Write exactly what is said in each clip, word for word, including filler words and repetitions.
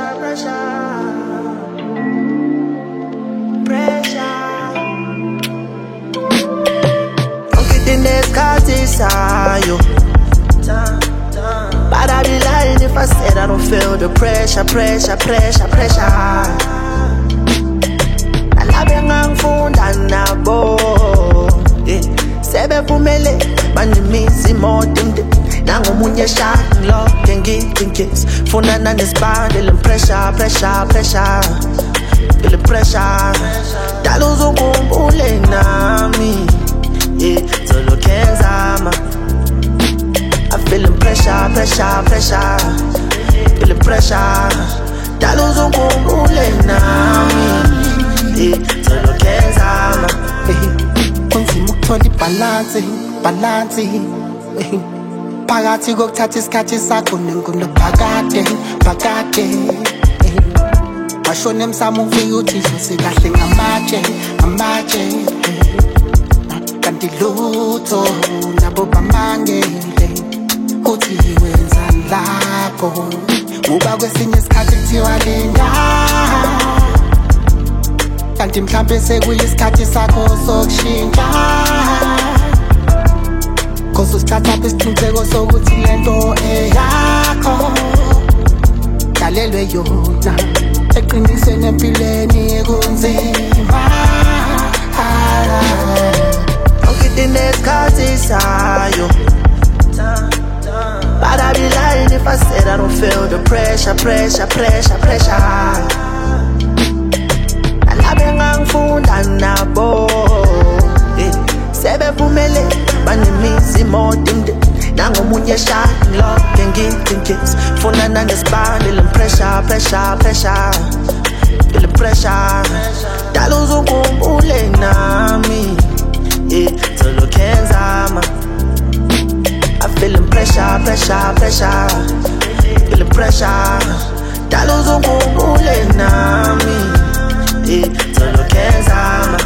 pressure, pressure, pressure. Ukiti nesikhathi sayo, but I'd be lying if I said I don't feel the pressure, pressure, pressure, pressure. Nalabe ngangifunda nabo, sebevumele banimisi modinde. Nangomunye shine love can get kiss. Funa nanesibandile pressure, pressure, pressure. Feel pressure. Daluzo kumbule nami. Yeah, solo kenzama. I feel pressure, pressure, pressure. Feel pressure. Daluzo kumbule nami. Yeah, solo kenzama. Kunzima ukuthola ibalance, balance. Phakathi kokuthatha isikhathi sakho nengulo phakade, phakade. Washona emsamo ufike uthi sikahle ngamatshe, ngamatshe. Kanti lutho nabo bamangele uthi wenzani lapho. Uba kwesinye isikhathi kuthiwa linda, kanti mhlampe sekuyisikhathi sakho sokushintsha. Cause usithatha apha isiqiniseko sokuthi lento eyakho dalelwe yona eqinisweni empilweni kunzima. Ukiti nesikhathi sayo, but I'd be lying if I said I don't feel the pressure, pressure, pressure, pressure. Nalabe ngangifunda nabo, sebevumele banimisi modinde. Nangomunye shine love can get kiss. Funa nanesibandile pressure, pressure, pressure. Feel pressure. Daluzo kumbule nami. Yeah, solo kenzama. I feel pressure, pressure, pressure. Feel pressure. Daluzo kumbule nami. Yeah, solo kenzama.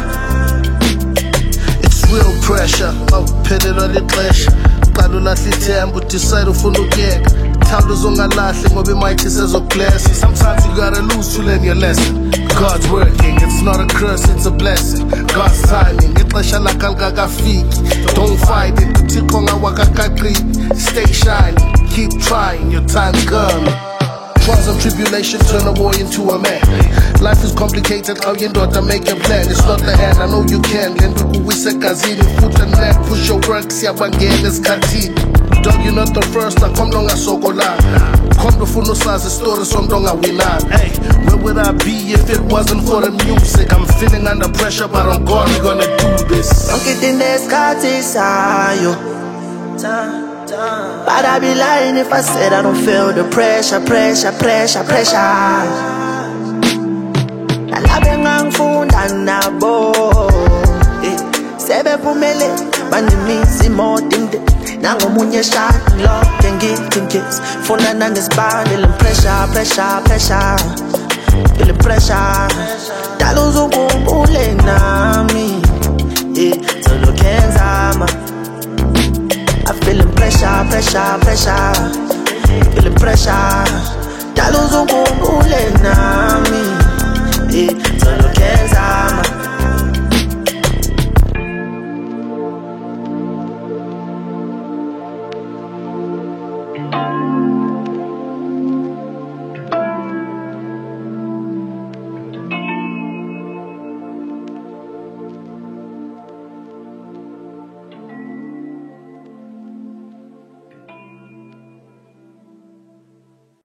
Real pressure, awuphelelwa lixesha. Qala ulahle ithemba, udecide ufuna ukuyeka. Thanda uzongalahli ngoba imighty sezokublessa. Sometimes you gotta lose to learn your lesson. God's working, it's not a curse, it's a blessing. God's timing, ixesha lakhe alikakafiki. Don't fight it, kuthixo ngawakakaqini. Stay shining, keep trying, your time's coming. Trials and tribulation turn a boy into a man. Life is complicated, how you know to make a plan. It's not the hand, I know you can. Then we say kazini, foot and neck, push your work, siyabangela esikhathini. Dog, you're not the first, I come long asokola. Come to funo sazi stories from long winner. Hey, where would I be if it wasn't for the music? I'm feeling under pressure, but I'm gone, we're gonna do this. Ukiti nesikhathi sayo, but I'd be lying if I said I don't feel the pressure, pressure, pressure, pressure. Nalabe ngangifunda nabo, sebevumele banimisi modinde. Nangomunye shine love can get kiss. Funa nanesibandile pressure, pressure, pressure. Feel pressure. Daluzo kumbule nami. Yeah, solo kenzama. I feel pressure, pressure, pressure. Feel pressure. Daluzo kumbule